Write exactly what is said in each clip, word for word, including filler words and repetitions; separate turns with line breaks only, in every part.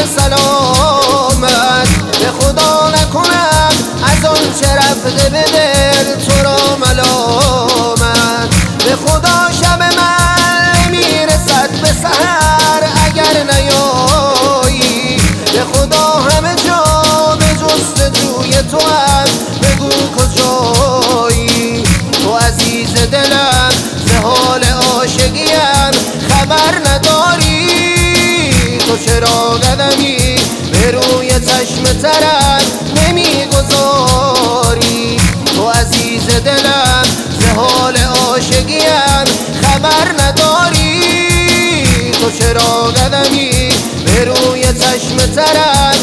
سفر سلامت. به خدا نکنم از آن چه رفته به دل تو را ملامت. به خدا شب من نمیرسد به سحر اگر نیایی. به خدا همه جا به جستجوی تو هم بگو کجایی. تو عزیز دلم ز حال عاشقیم خبر نداری. تو چرا قدمی به روی چشم ترم نمیگذاری. تو عزیز دلم ز حال عاشقیم خبر نداری. تو چرا قدمی به روی چشم ترم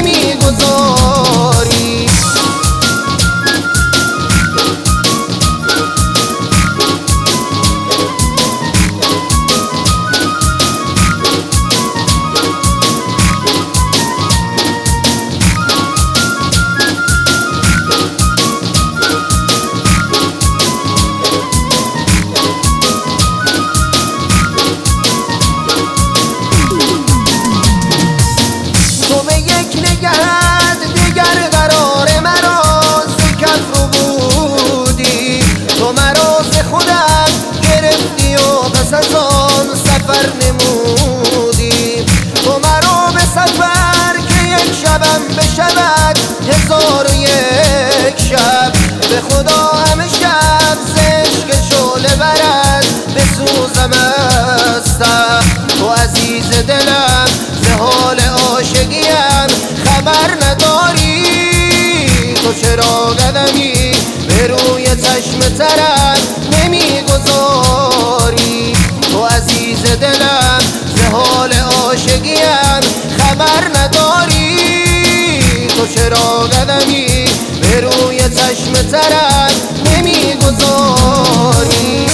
نمیگذاری. نگهت دیگر قرار مرا ز کف رو بودی. تو مرا ز خودم گرفتی و پس از آن سفر نمودی. تو مرا به سفر که یک شبم بشود هزار و یک شب. به خدا همه شب ز عشق شعله برد بسوزم هستم. تو عزیز دلم ز حال عاشقیم خبر نداری. تو چرا قدمی به روی چشم ترم نمیگذاری. تو عزیز دلم ز حال عاشقیم خبر نداری. تو چرا قدمی به روی چشم ترم نمیگذاری.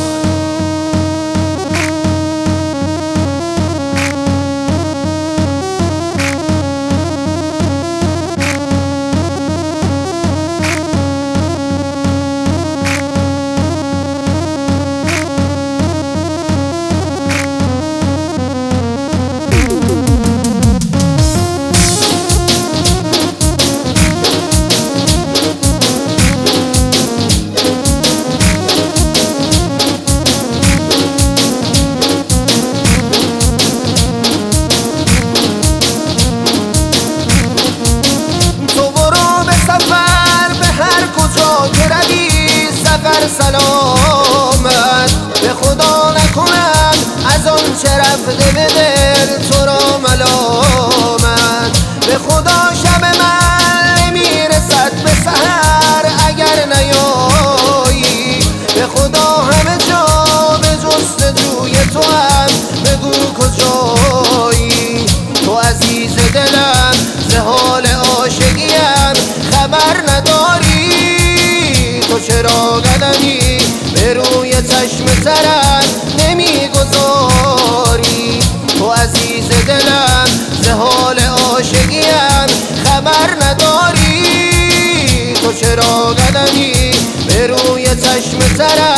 سفر سلامت. به خدا نکنم از آن چه رفته به دل تو را ملامت. به خدا شب من نمیرسد به سحر اگر نیایی. به خدا همه جا به جستجوی تو هم بگو کجایی. تو عزیز دلم ز حال عاشقیم خبر نداری. تو چرا قدمی به روی چشم ترم نمیگذاری. تو عزیز دلم ز حال عاشقیم خبر نداری. تو چرا قدمی به روی چشم ترم